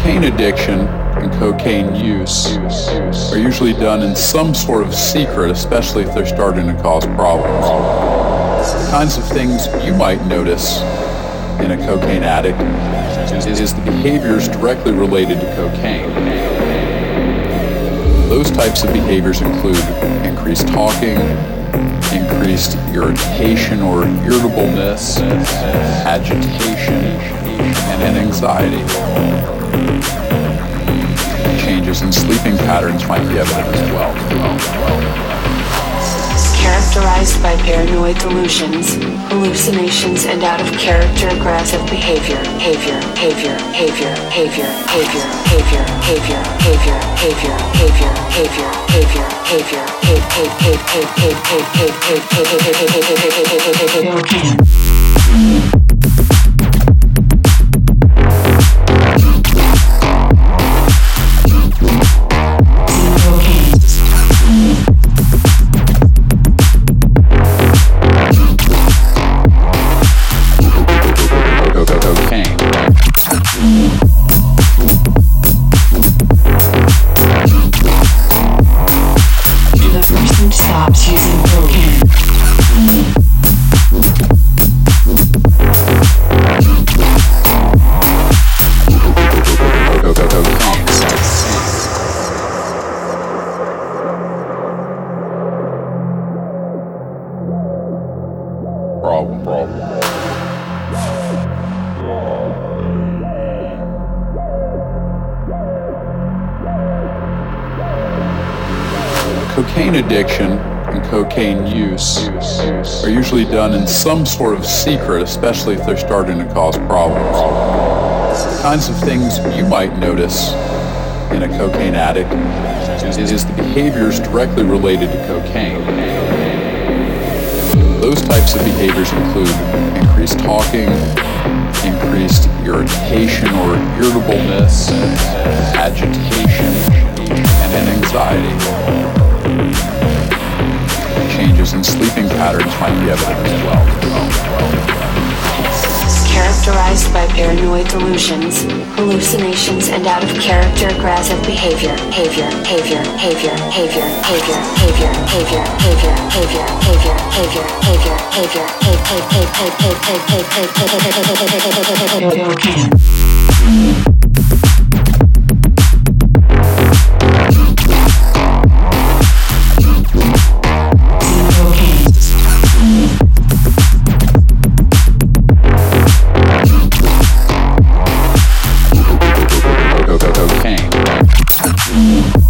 Cocaine addiction and cocaine use are usually done in some sort of secret, especially if they're starting to cause problems. The kinds of things you might notice in a cocaine addict is the behaviors directly related to cocaine. Those types of behaviors include increased talking, increased irritation or irritableness, agitation, and anxiety. Changes in sleeping patterns might be evident as well. Characterized by paranoid delusions, hallucinations, and out-of-character aggressive behavior. Cocaine addiction and cocaine use are usually done in some sort of secret, especially if they're starting to cause problems. The kinds of things you might notice in a cocaine addict is the behaviors directly related to cocaine. Those types of behaviors include increased talking, increased irritation or irritableness, agitation, and anxiety. Changes in sleeping patterns might be evident as well. Characterized by paranoid delusions, hallucinations, and out-of-character aggressive behavior. Cocaine.